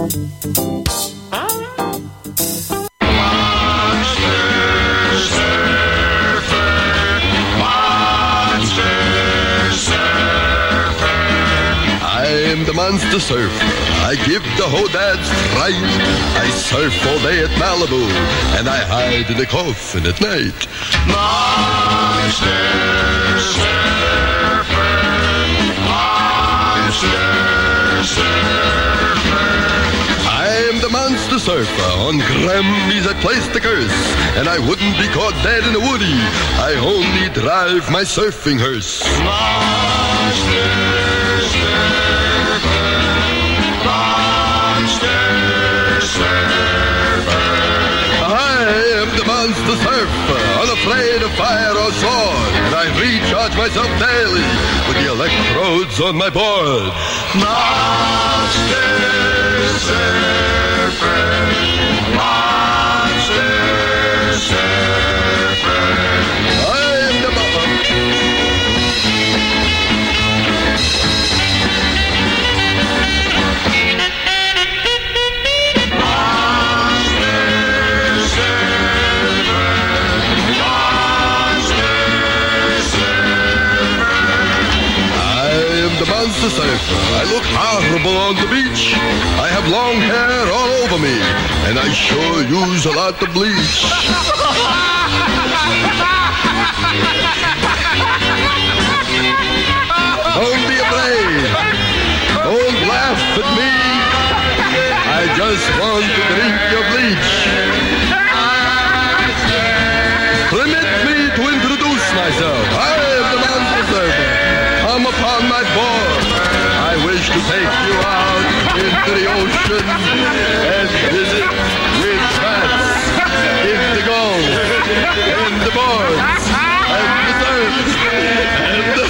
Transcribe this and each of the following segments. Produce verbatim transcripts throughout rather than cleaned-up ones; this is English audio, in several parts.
I'm the monster surfer. I give the hodads fright. I surf all day at Malibu, and I hide in a coffin at night. Monster surfer, monster surfer. I'm the monster surfer. On Grammys I placed the curse, and I wouldn't be caught dead in a woody. I only drive my surfing hearse. Monster surfer. I am the monster surfer, unafraid of fire or sword, and I recharge myself daily with the electrodes on my board. Monster surfer, monster surfer. I am the monster surfer. I look horrible on the beach. I have long hair all over me, and I sure use a lot of bleach. Don't be afraid. Don't laugh at me. I just want to drink your bleach. Permit me to introduce myself. I am the monster surfer. Come upon my board. I wish to take you out into the ocean and visit with bats in the gold, in the boards, and the surf, and the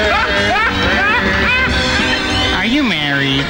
surf. Are you married?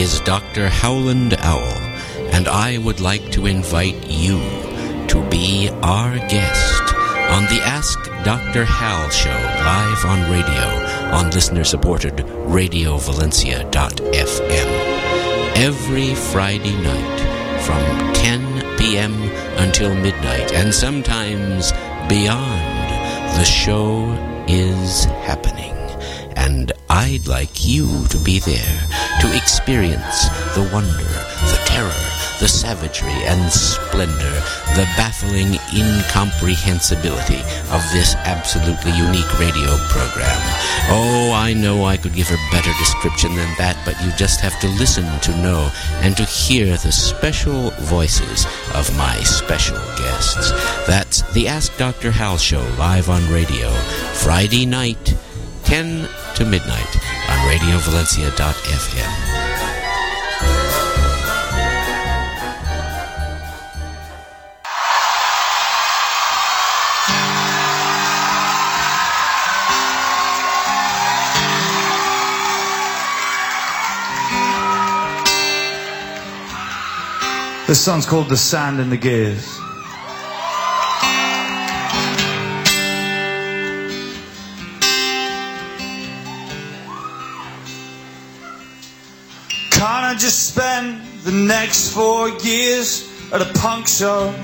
is Doctor Howland Owl, and I would like to invite you to be our guest on the Ask Doctor Hal show live on radio on listener-supported radio valencia dot f m every Friday night from ten p.m. until midnight, and sometimes beyond. The show is happening, and I'd like you to be there to experience the wonder, the terror, the savagery and splendor, the baffling incomprehensibility of this absolutely unique radio program. Oh, I know I could give a better description than that, but you just have to listen to know and to hear the special voices of my special guests. That's the Ask Doctor Hal show live on radio, Friday night, ten to midnight on radio valencia dot f m. This song's called The Sand in the Gears. Can't I just spend the next four years at a punk show?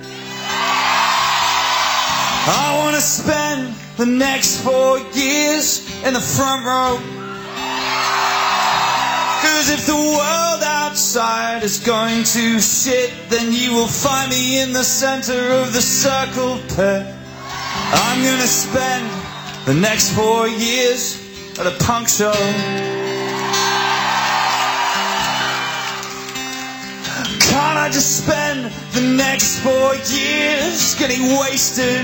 I want to spend the next four years in the front row. Cause if the world outside is going to shit, then you will find me in the center of the circle pit. I'm gonna spend the next four years at a punk show. Can't I just spend the next four years getting wasted?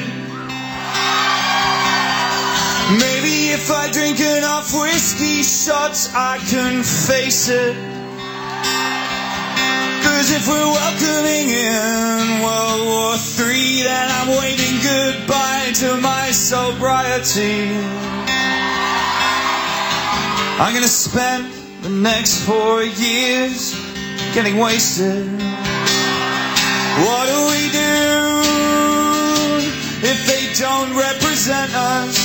Maybe if I drink enough whiskey shots, I can face it. Cause if we're welcoming in World War Three, then I'm waving goodbye to my sobriety. I'm gonna spend the next four years getting wasted. What do we do if they don't represent us?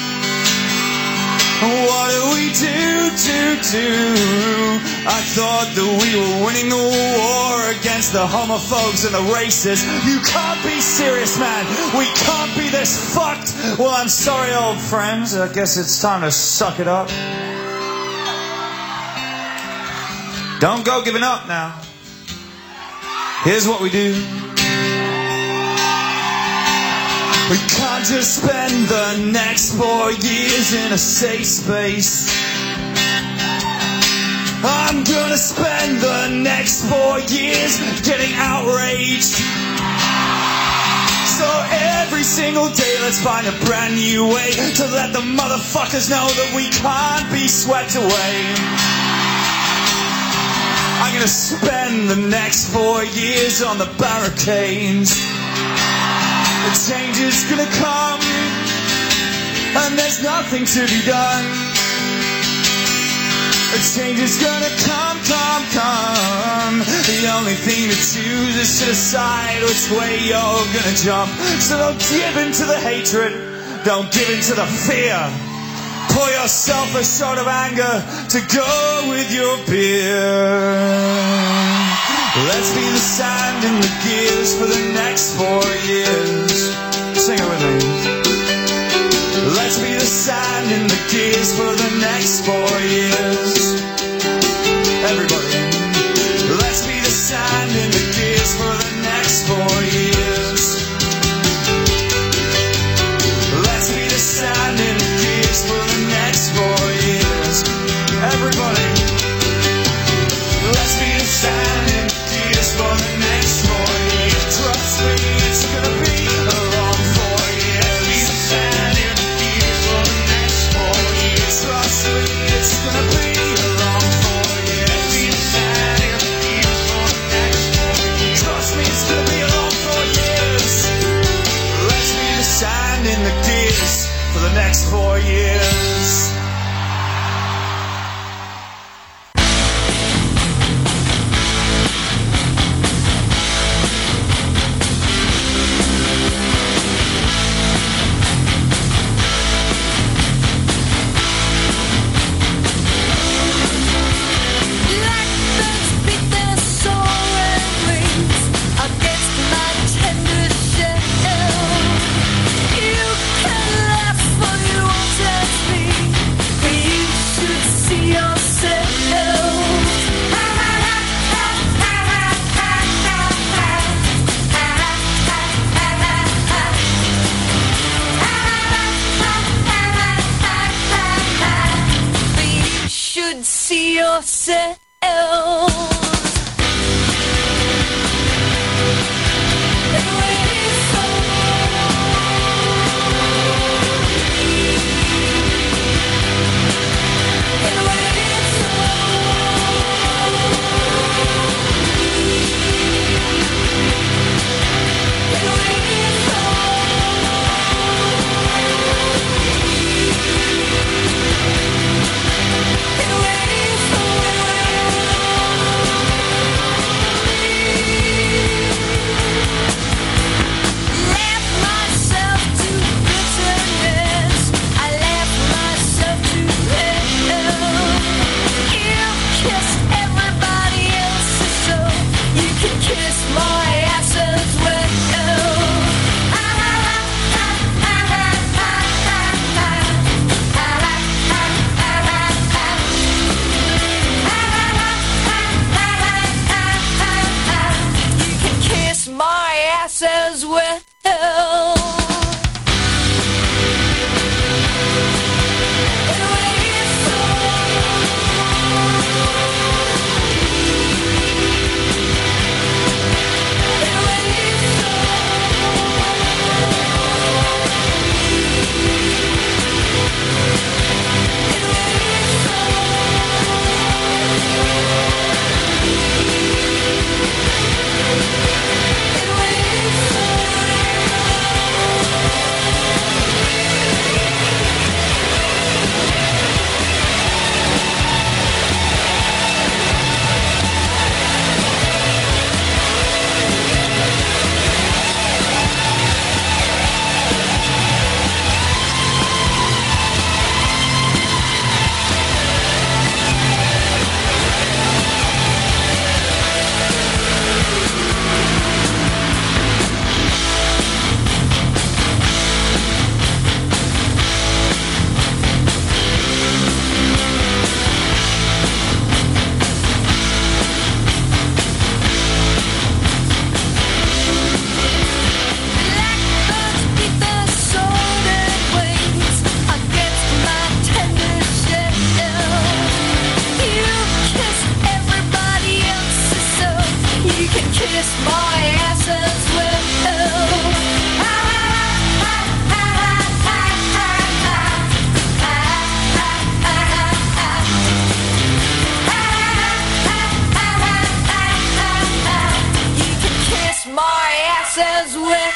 What do we do, do, do? I thought that we were winning the war against the homophobes and the racists. You can't be serious, man. We can't be this fucked. Well, I'm sorry, old friends. I guess it's time to suck it up. Don't go giving up now. Here's what we do. We can't just spend the next four years in a safe space. I'm gonna spend the next four years getting outraged. So every single day let's find a brand new way to let the motherfuckers know that we can't be swept away. I'm gonna spend the next four years on the barricades. The change is gonna come, and there's nothing to be done. The change is gonna come, come, come. The only thing to choose is to decide which way you're gonna jump. So don't give in to the hatred, don't give in to the fear. Pour yourself a shot of anger to go with your beer. Let's be the sand in the gears for the next four years. Sing it with me. Let's be the sand in the gears for the next four years. Everybody. Let's be the sand in the gears for the next four years. Let's be the sand in the gears for the next four years. Everybody. Let's be the sand in the gears for the next four years. Trust me, it's gonna be a long four years. Be the sand in the gears for the next four years. Trust me, it's gonna be a could see yourself. As well. As well.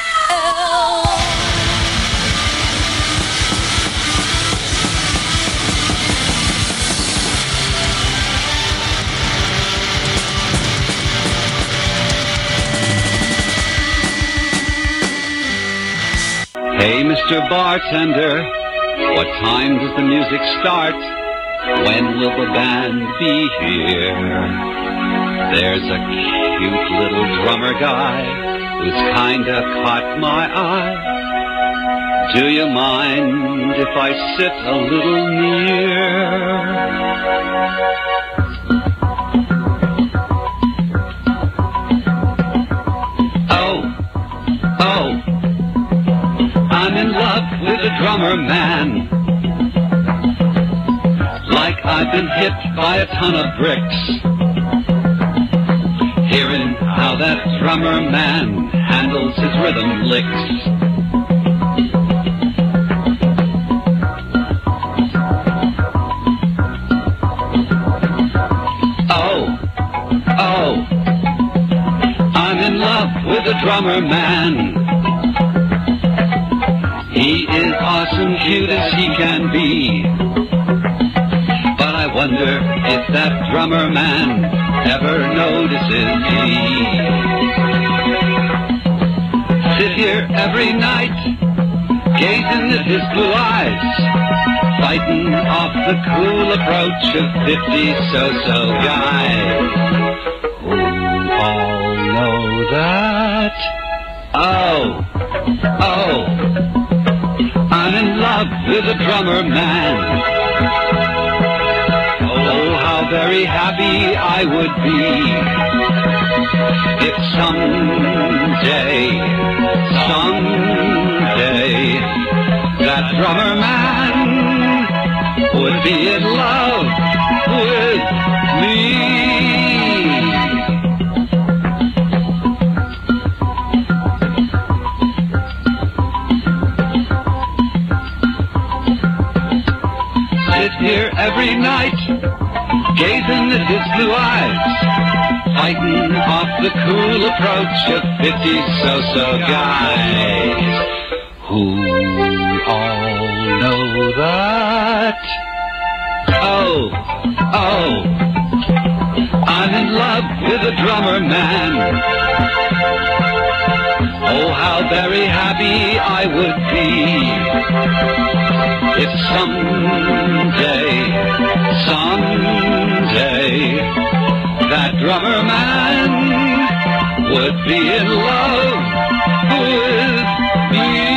Hey, Mister Bartender, what time does the music start? When will the band be here? There's a cute little drummer guy who's kinda caught my eye. Do you mind if I sit a little near? Oh, oh, I'm in love with a drummer man. Like I've been hit by a ton of bricks. Hearing how that drummer man handles his rhythm licks. Oh, oh, I'm in love with a drummer man. He is awesome, cute as he can be. But I wonder if that drummer man ever notices me. Sit here every night, gazing at his blue eyes, fighting off the cool approach of fifty so-so guys who all know that. Oh, oh, I'm in love with a drummer man. Oh, how very happy I would be if someday, someday, that drummer man would be in love with gazing at his blue eyes, fighting off the cool approach of fifty so-so guys who all know that. Oh, oh, I'm in love with a drummer man. Oh, how very happy I would be if someday, someday, that drummer man would be in love with me.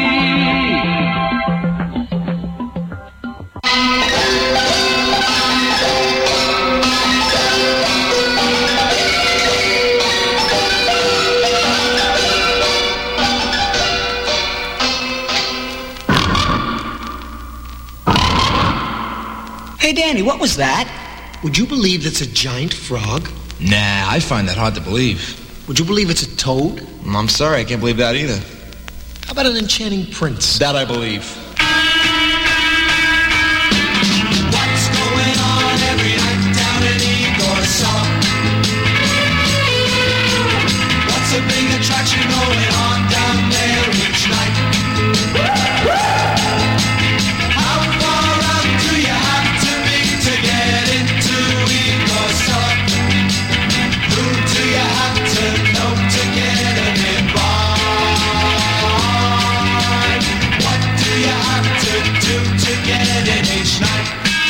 Hey, Danny, what was that? Would you believe that's a giant frog? Nah, I find that hard to believe. Would you believe it's a toad? I'm sorry, I can't believe that either. How about an enchanting prince? That I believe. What's going on every night down in Igor Summer? What's a big attraction going on down there each night? How far out do you have to be to get into Igor Summer? Who do you have to know to get an invite? What do you have to do to get in each night?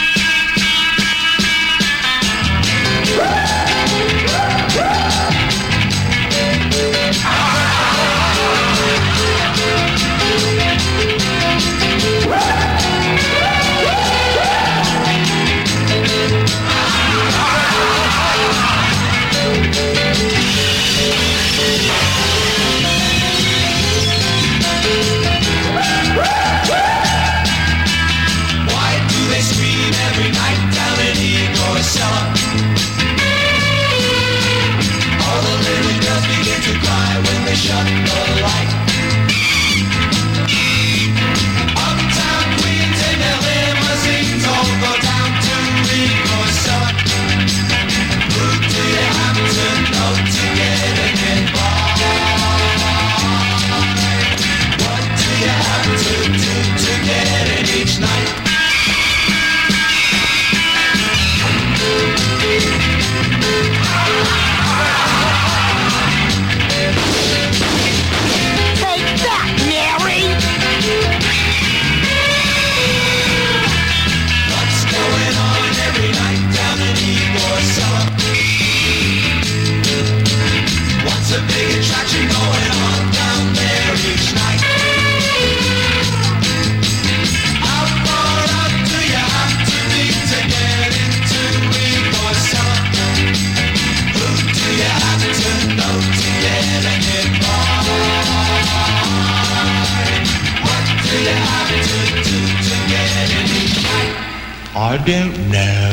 Why do they scream every night down in Igor Cellar? All the little girls begin to cry when they shut the light. Uptown queens in their limousines all go down to Igor Cellar. Who do you have to know to get an invite? What do you have to do to get in each night? Take that, Mary! What's going on every night down in Igor Cellar? What's a big attraction going on down there each night? How far out do you have to be to get into Igor Cellar? Who do you have to know to get an invite? What do you have to do to get in each night? I don't know.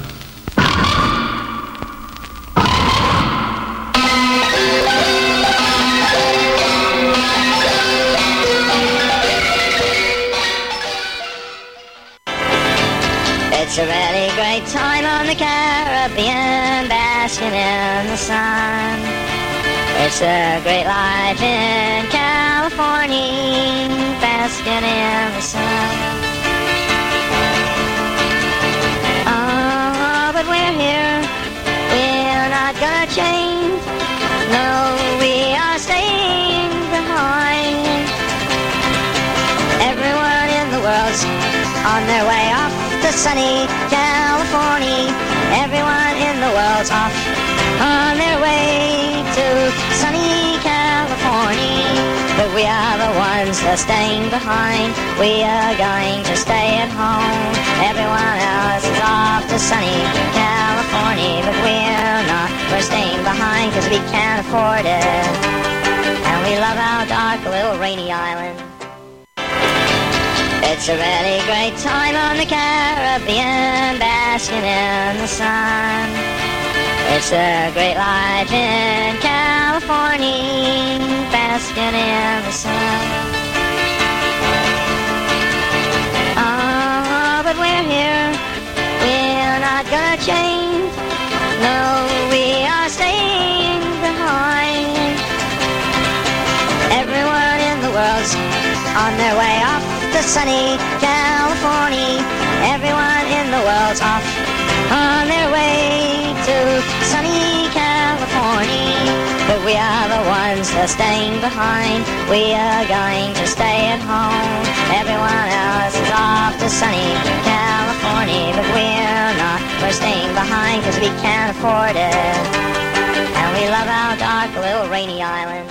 It's a really great time on the Caribbean, basking in the sun. It's a great life in California, basking in the sun. Oh, but we're here, we're not gonna change. No, we are staying behind. Everyone in the world's on their way off to sunny California. Everyone in the world's off on their way to sunny California. But we are the ones that are staying behind. We are going to stay at home. Everyone else is off to sunny California. But we're not. We're staying behind because we can't afford it. And we love our dark little rainy island. It's a really great time on the Caribbean, basking in the sun. It's a great life in California, basking in the sun. Oh, but we're here, we're not not gonna change. No, we are staying behind. Everyone in the world's on their way off to sunny California. Everyone in the world's off on their way to sunny California. But we are the ones that are staying behind. We are going to stay at home. Everyone else is off to sunny California. But we're not. We're staying behind because we can't afford it. And we love our dark little rainy island.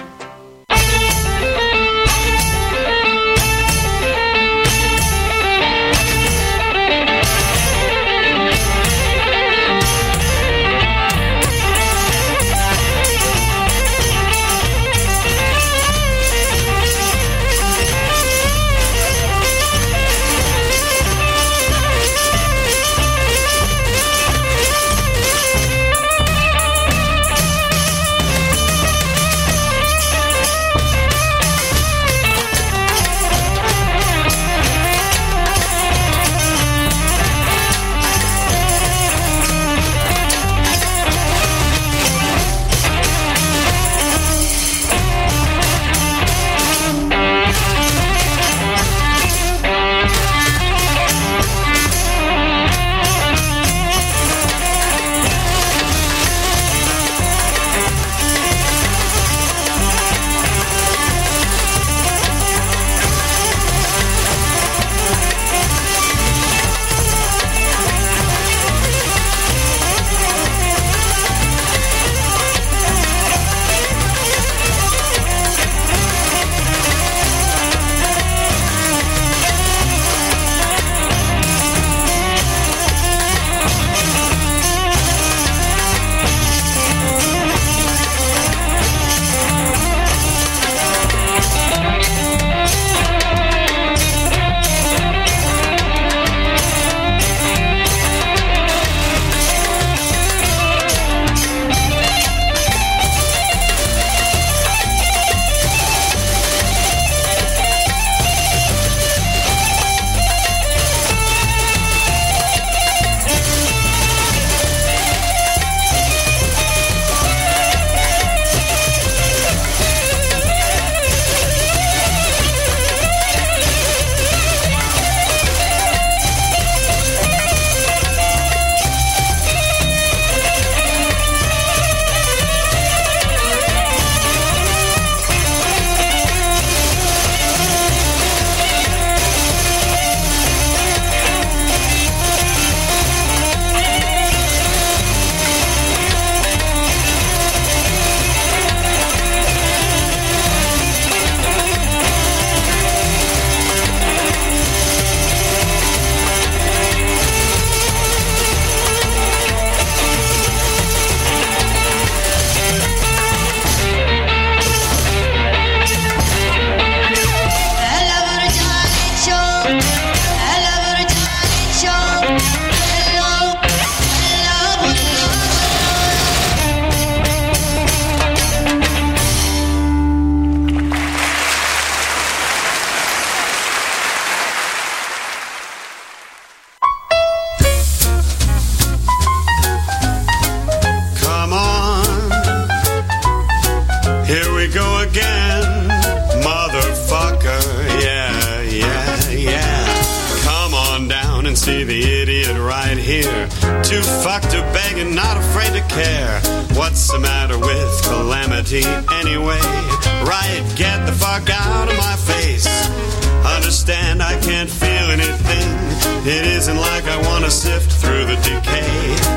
see the idiot right here. Too fucked to beg and not afraid to care. What's the matter with calamity anyway? Right, get the fuck out of my face. Understand I can't feel anything. It isn't like I want to sift through the decay.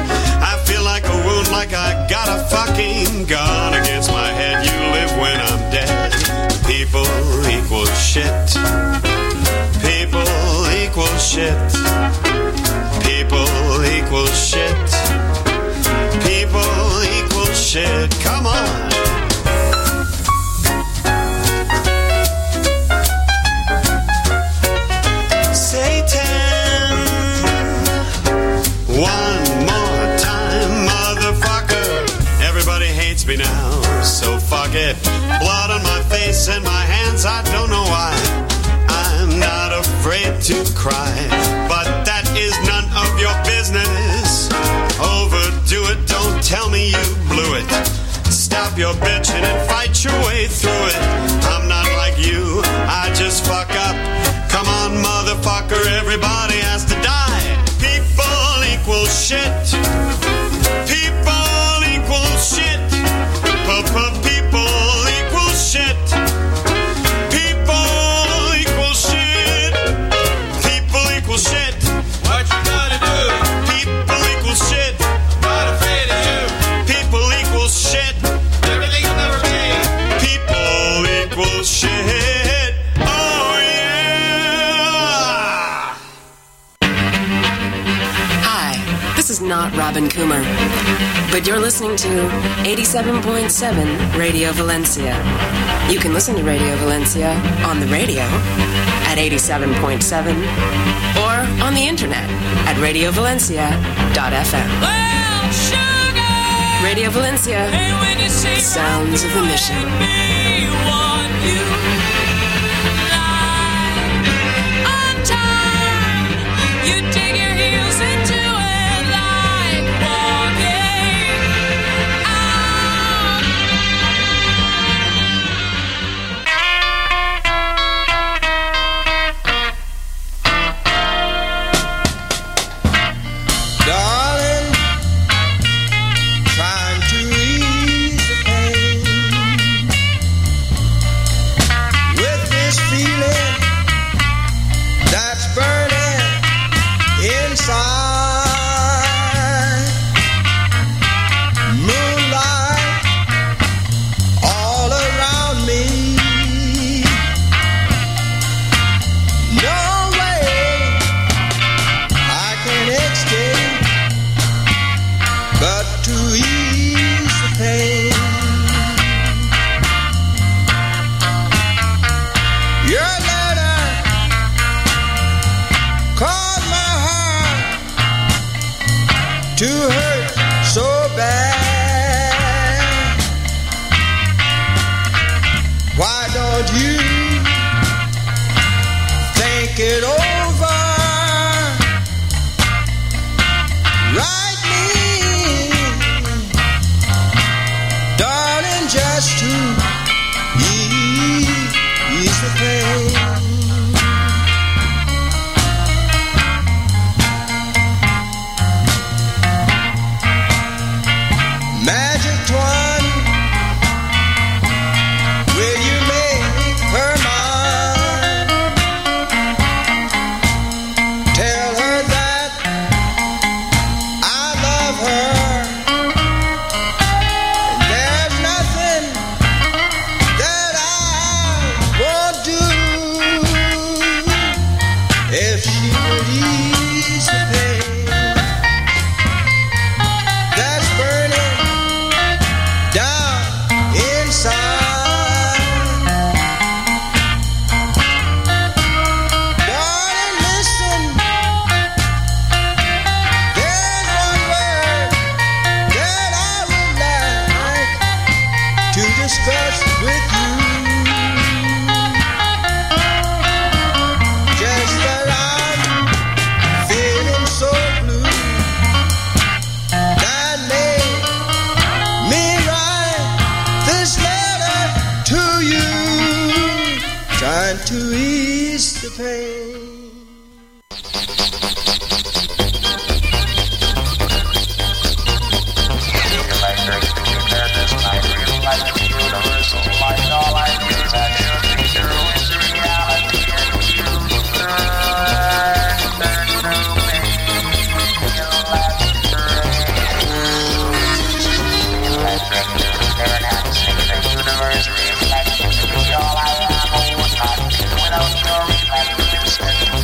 I feel like a wound, like I got a fucking gun against my head. You live when I'm dead. People equal shit. People equal shit. People equal shit. People equal shit. Come on. Satan. One more time, motherfucker. Everybody hates me now, so fuck it. Blood on my face and my hands, I don't know why. I'm not afraid to cry, but honey, you blew it. Stop your bitching and fight your way through it. I'm not like you, I just fuck up. Come on, motherfucker, everybody has to die. People equal shit. People equal shit. People equal shit. People equal shit. People equal shit. What you gonna do? People equal shit. I'm not afraid of you. People equal shit. Everything will never be. People equal shit. Oh yeah. Hi, this is not Robin Coomer, but you're listening to eighty-seven point seven Radio Valencia. You can listen to Radio Valencia on the radio at eighty-seven point seven or on the internet at radio valencia dot f m. Well, sugar, Radio Valencia, hey, when you the sounds of the mission. You dig your heels into it like walking out. Darling, trying to ease the pain with this feeling that's burning inside. Moonlight all around me. No way I can escape but to ease the pain. Your letter caused my heart to hurt so bad. Why don't you think it over? Write me, darling, just to ease the pain. Magic twine, will you make her mine? Tell her that I love her. There's nothing that I won't do if she would ease the pain that's burning down inside. Darling, listen. There's one word that I would like to discuss with you. Just that I'm feeling so blue that made me write this letter to you, trying to ease the pain. All I am, without your reflection.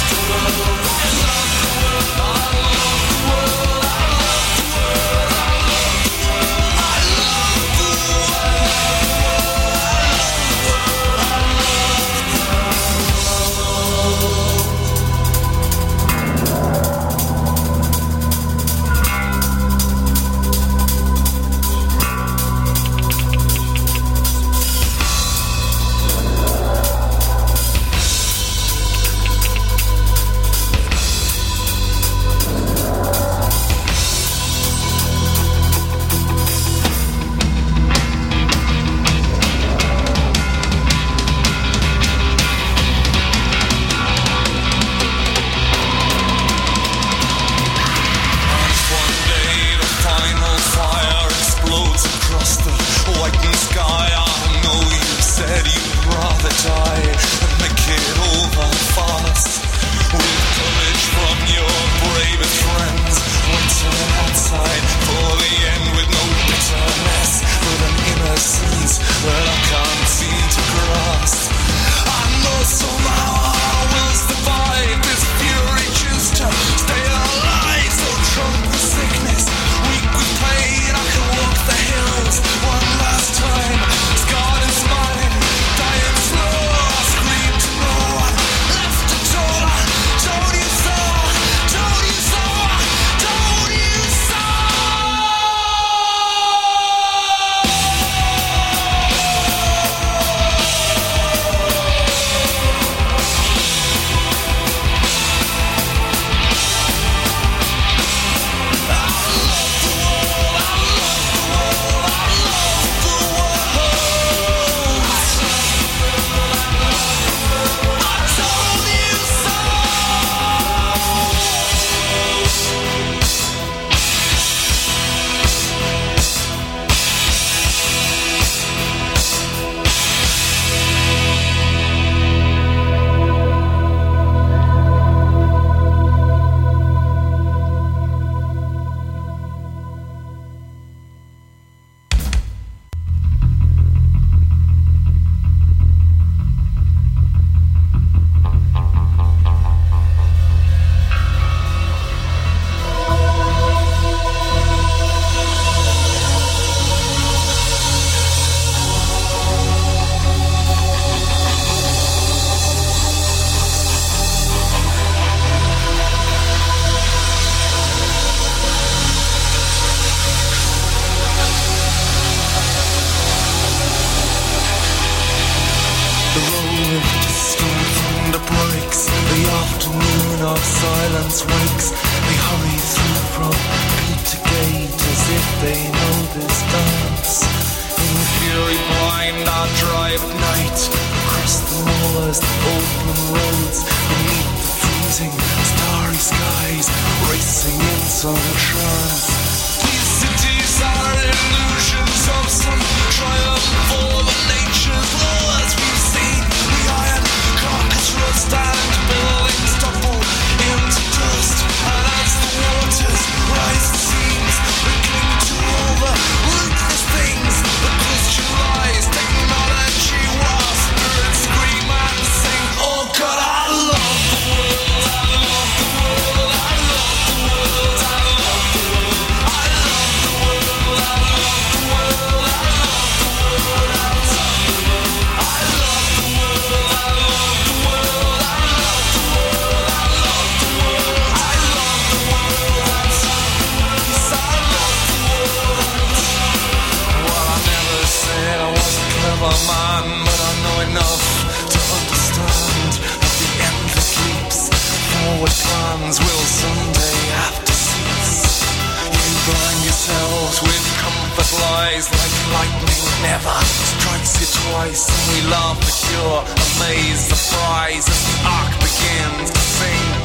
silence wakes. They hurry through from gate to gate as if they know this dance. In fury blind I drive at night across the moors, the open roads, beneath the freezing starry skies, racing in some trance. These cities are illusions of some triumph for the nature's laws. We've seen the iron carcass rust and buildings topple into dust, and as the waters rise, it seems we cling to all the ruthless things. The Christian lies, technology, war, spirits scream and sing. Oh God, I love the world, I love the world, I love the world, I love the world, I love the world, I love the world, I love the world, I love the world, I love the world, I love the world, I love the world, I love the world, I love the world, yes, I love the world. Well, I never said I was a clever man, but I know enough to understand that the endless leaps, forward plans will someday have to cease. You blind yourselves with comfort lies, like lightning never strikes you twice, and we laugh at your amaze, surprise as the arc begins to sing.